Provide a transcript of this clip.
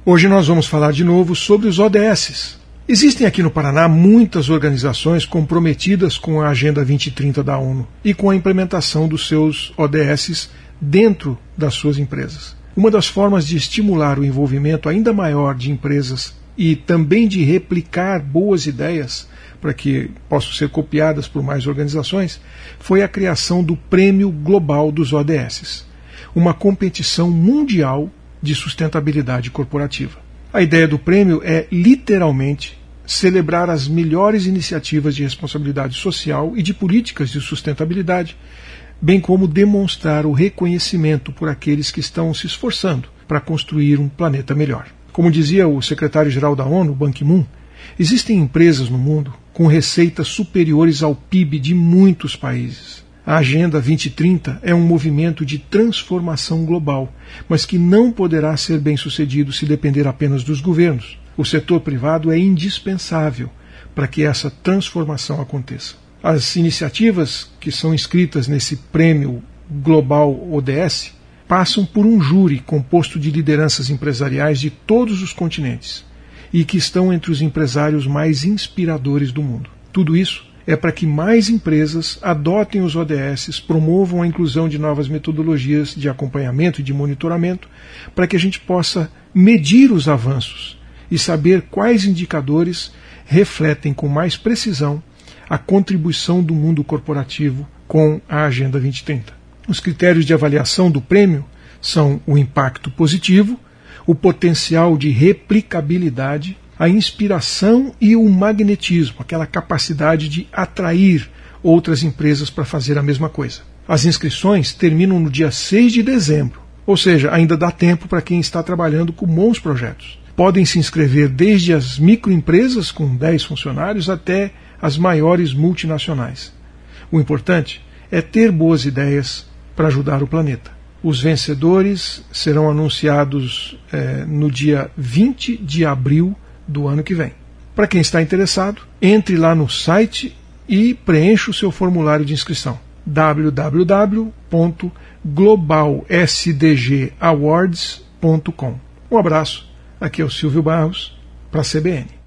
Hoje nós vamos falar de novo sobre os ODS. Existem aqui no Paraná muitas organizações comprometidas com a Agenda 2030 da ONU e com a implementação dos seus ODS dentro das suas empresas. Uma das formas de estimular o envolvimento ainda maior de empresas e também de replicar boas ideias para que possam ser copiadas por mais organizações foi a criação do Prêmio Global dos ODS, uma competição mundial de sustentabilidade corporativa. A ideia do prêmio é literalmente celebrar as melhores iniciativas de responsabilidade social e de políticas de sustentabilidade, bem como demonstrar o reconhecimento por aqueles que estão se esforçando para construir um planeta melhor. Como dizia o secretário-geral da ONU, Ban Ki-moon, existem empresas no mundo com receitas superiores ao PIB de muitos países. A Agenda 2030 é um movimento de transformação global, mas que não poderá ser bem-sucedido se depender apenas dos governos. O setor privado é indispensável para que essa transformação aconteça. As iniciativas que são inscritas nesse Prêmio Global ODS passam por um júri composto de lideranças empresariais de todos os continentes e que estão entre os empresários mais inspiradores do mundo. Tudo isso é para que mais empresas adotem os ODS, promovam a inclusão de novas metodologias de acompanhamento e de monitoramento, para que a gente possa medir os avanços e saber quais indicadores refletem com mais precisão a contribuição do mundo corporativo com a Agenda 2030. Os critérios de avaliação do prêmio são o impacto positivo, o potencial de replicabilidade, a inspiração e o magnetismo, aquela capacidade de atrair outras empresas para fazer a mesma coisa. As inscrições terminam no dia 6 de dezembro, ou seja, ainda dá tempo para quem está trabalhando com bons projetos. Podem se inscrever desde as microempresas com 10 funcionários até as maiores multinacionais. O importante é ter boas ideias para ajudar o planeta. Os vencedores serão anunciados no dia 20 de abril do ano que vem. Para quem está interessado, entre lá no site e preencha o seu formulário de inscrição. www.globalsdgawards.com. Um abraço, aqui é o Silvio Barros, para a CBN.